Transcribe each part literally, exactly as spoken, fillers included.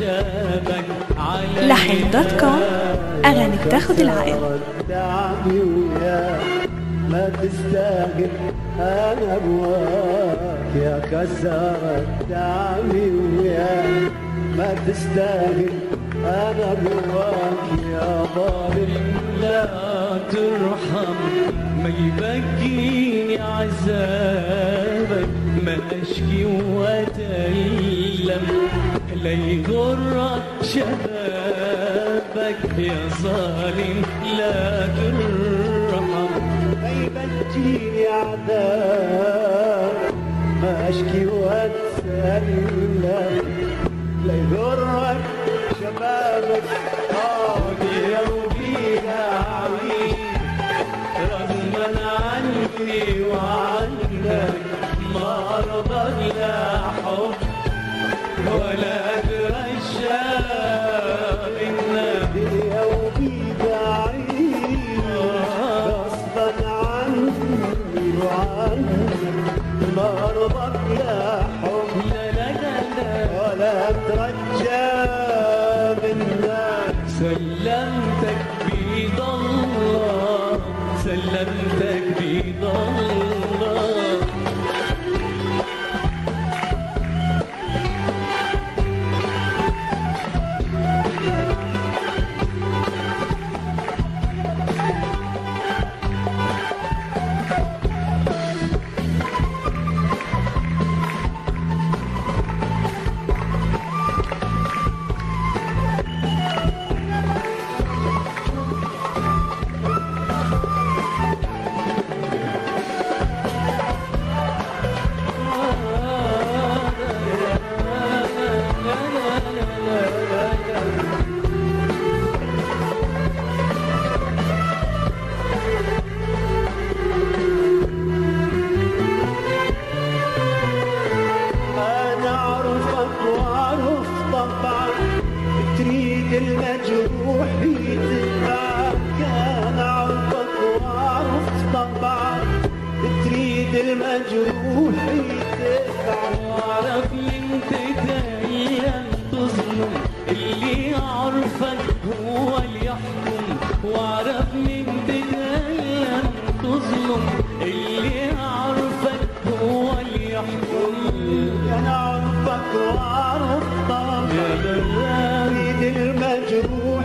شابك على لحن دوت كوم، أغاني بتاخد العقل. ما تستاهل انا ابواك يا خسارة دعمي وياك، ما تستاهل انا ابواك يا ظالم. لا ترحم ما يبكيني عذابك، ما اشكي واتألم لا يغرك شبابك يا ظالم. لا ترحم ما يبكيني عذاب، ما اشكي واتسلم لا يغرك شبابك. عودي وبيها عويد رغما عني وعنك، ما ارضى لا حب ولا اترشى بالنبي. يا وبيها عيد غصبا عني وعنك، ما ارضى لا حب لا لا لا ولا ترجى بالناس. سلمتك بيد الله، سلمتك بيد الله. تريد المجروح يتبعك، انا اعرفك واعرف طبعك. تريد المجروح يتبعك، واعرف من تتألم تظلم اللي يعرفك هو اللي يحكم. واعرف من تتألم تظلم اللي يعرفك هو اللي يحكم. انا اعرفك واعرف طبعك. تريد المجروح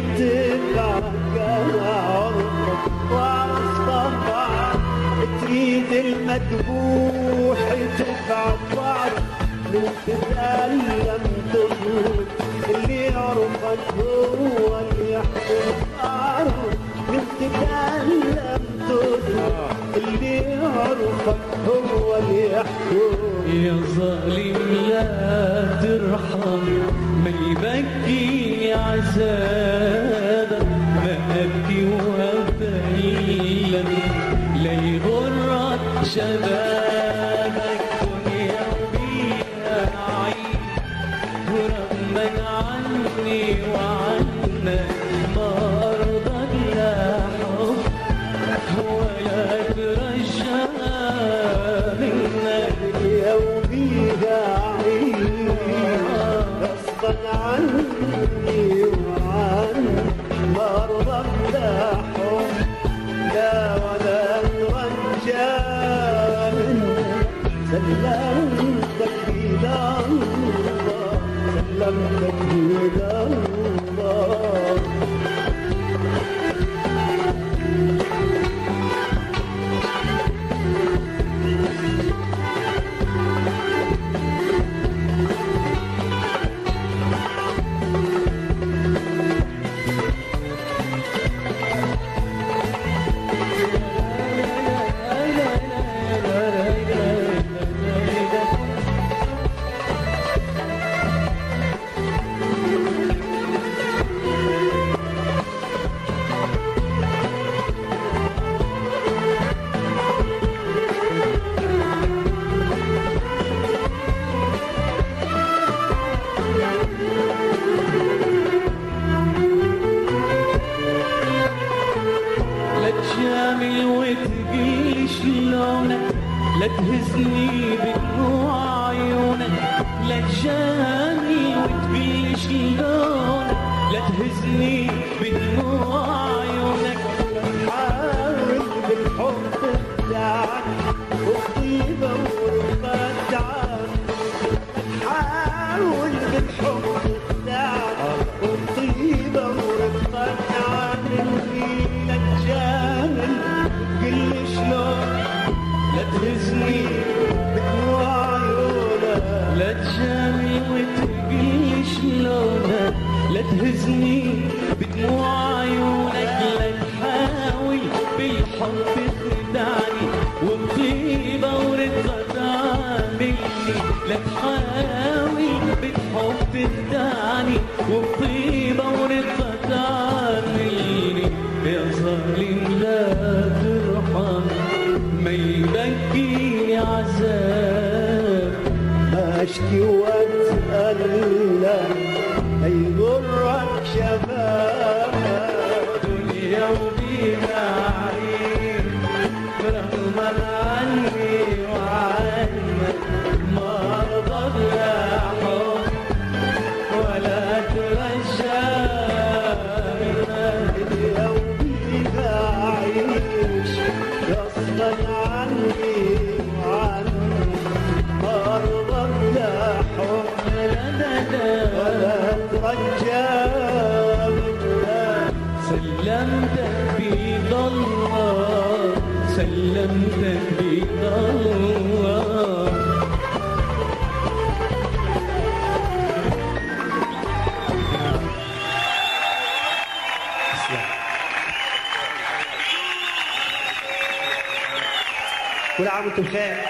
يتبعك، انا اعرفك واعرف طبعك. تريد المذبوح يتبعك واعرف من تتألم تظلم اللي يعرفك هو اللي يحكم. اعرف من تتألم تظلم اللي يعرفك هو اللي يحكم. يا ظالم لا ترحم ما يبكي عذابك، ما ابكي واتألم لا يغرك شبابك. دنيا وبيها عيد ورغما عني وعنك، ما ارضى لا حب ولا ترجى منك. يا وبيها عيد غصبا عني وعنك، ما ارضى لا حب لا ولا ترجى منك. سلمتك بيد الله، سلمتك بيد الله. لا تهزني بدموع عيونك، لا تجاني وتبلش تهزني بدموع عيونك حاول بالحب تخدعني والطيبة ورفقت عنك حاول بالحب تخدعني والطيبة ورفقت عنك لك جامل قل شلون لا تهزني بدموع عيونك لا تجامل وتقلي شلونك لا تهزني بدموع عيونك لا تحاول بالحب تخدعني وبطيبة ورقة تعاملني لا تحاول بالحب تخدعني وبطيبة ورقة تعاملني يا ظالم لا ترحم ما يبكيني عذاب اشكي واتألم لا يضرك شبابك دنيا وبيها عين رغما عني وعنك ما رضى لا حب ولا ترجى منك الدنيا وبيها عيش غصبا عني وعنك ما رضى لا حب ولا ترجى منك سلمتك بيد الله سلمتك بيد الله كل عام وانتم بخير.